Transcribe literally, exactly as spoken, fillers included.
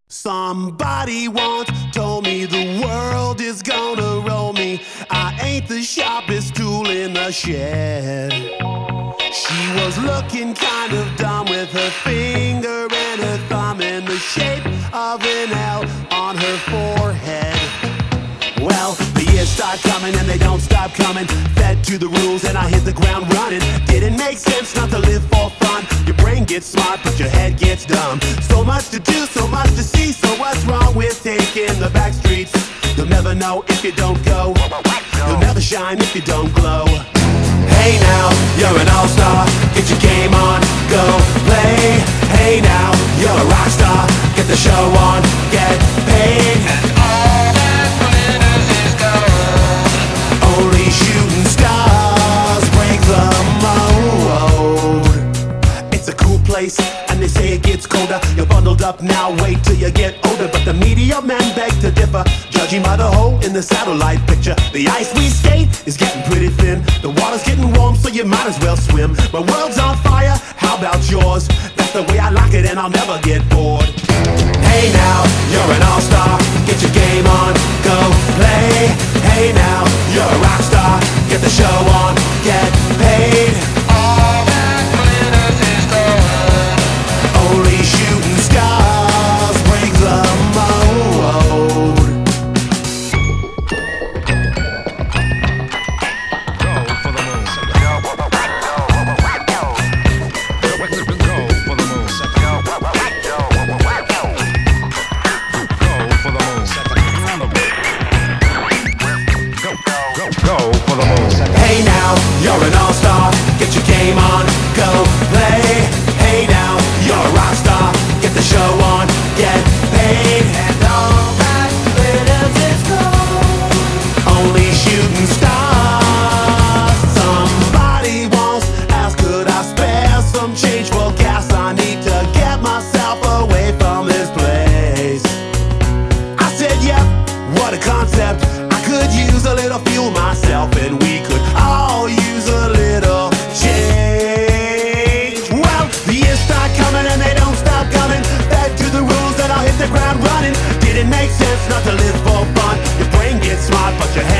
Somebody once told me the world is gonna roll me. I ain't the sharpest tool in the shed. She was looking kind of dumb with her finger and her thumb in the shape of an L on her forehead. Well, the years start coming and they don't stop coming. Fed to the rules and I hit the ground running. Didn't make sense not to live for fun. Your brain gets smart but your head gets dumb. So much to do, so much to see. So what's wrong with taking the back streets? You'll never know if you don't go. You'll never shine if you don't glow. Hey now, you're an all-star. Get your game on, go play. Hey now, you're a rock star. Get the show on, get paid. And all that glitters is gold. Only shooting stars break the mold. It's a cool place, and they say it gets colder. You're bundled up now, wait till you get older. But the media men beg to differ, judging by the hole in the satellite picture. The ice we skate is getting pretty thin. The water's getting warm, so you might as well swim. My world's on fire, how about yours? That's the way I like it, and I'll never get bored. Hey now, you're an all-star. Get your game on, go play. Hey now, you're a rock star. Get the show on, get paid. All that glitters is gold. Only shooting stars break the mold. Go for the moon. Go for the moon. Go for the moon. Go for the moon. Hey now, you're an all-star. Get your game on, go play. Hey now, you're a rock star. Get the show on, get paid. And all that glitters is gold. Only shooting stars. Somebody once asked, could I spare some change for gas? I need to get myself away from this place. I said, yep, what a concept. I could use a little fuel myself, and we could all use a little change. Well, the years start coming and they don't stop coming. Fed to the rules and I'll hit the ground running. Didn't make sense not to live for fun. Your brain gets smart but your head